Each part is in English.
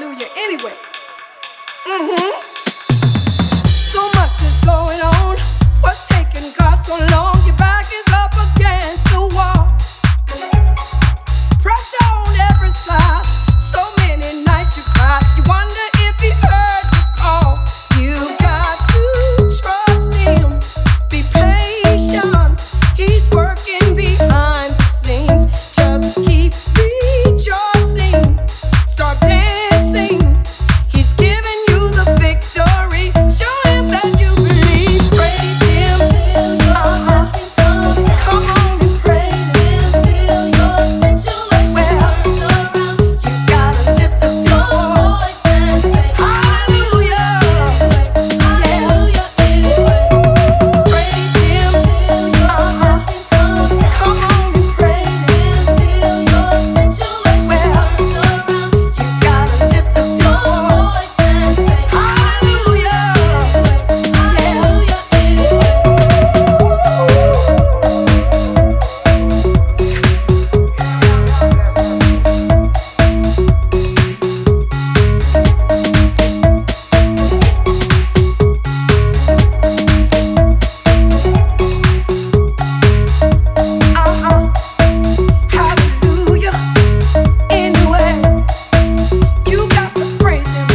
hallelujah anyway. So much is going on. What's taking God so long? Your back is up against the wall. Pressure on every side. So many nights you cried. You wonder if he heard you call. You got to trust him. Be patient. He's working behind the scenes. Just keep rejoicing. Start dancing. He's giving you the victory. Show him that you believe. Praise him. Come on and praise him till your situation turns around. You gotta lift up your voice and say hallelujah. Hallelujah anyway. Praise him till your blessings come. Come on and praise him till your situation turns around. You gotta lift up your voice and say hallelujah. Hallelujah anyway. Hallelujah. Anyway, you got to praise him.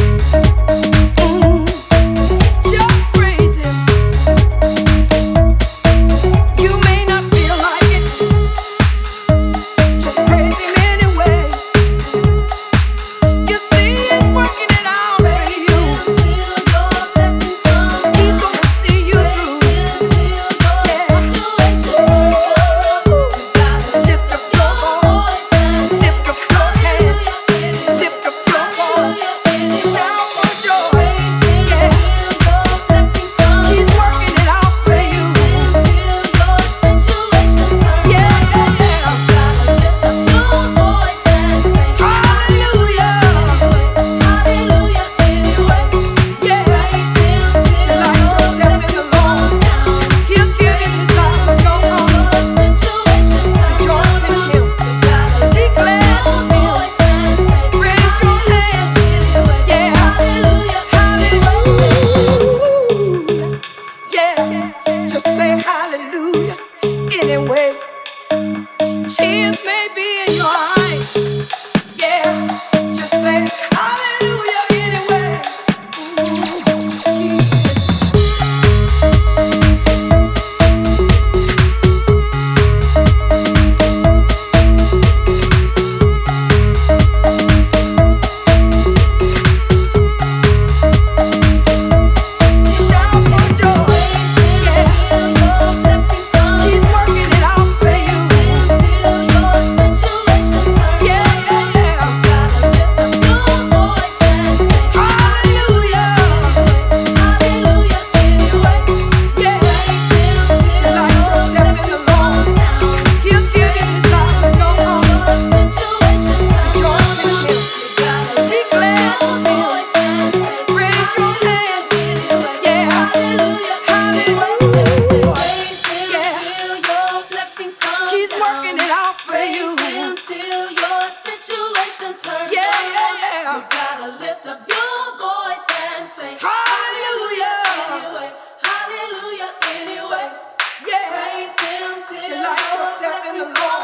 Just praise him. You may not feel like it. Just praise him anyway. You see he's working it out for you. He's gonna see you through. Lift up your voice, lift up your hands, lift up your voice, shout for joy. He's working it out for you. Hallelujah. Delight yourself in the Lord. He'll give you desires of your heart. Rejoice in him. Be glad in him. Raise your hands. Hallelujah. Just say hallelujah anyway. Tears may be in your eyes. Just say hallelujah anyway. Shout for joy. He's working it out for you. He's working it out for you. Till your situation turns Yeah. You gotta lift up your voice and say Hallelujah. anyway, hallelujah anyway. Yeah. Praise him till Delight your yourself in the blessings Lord.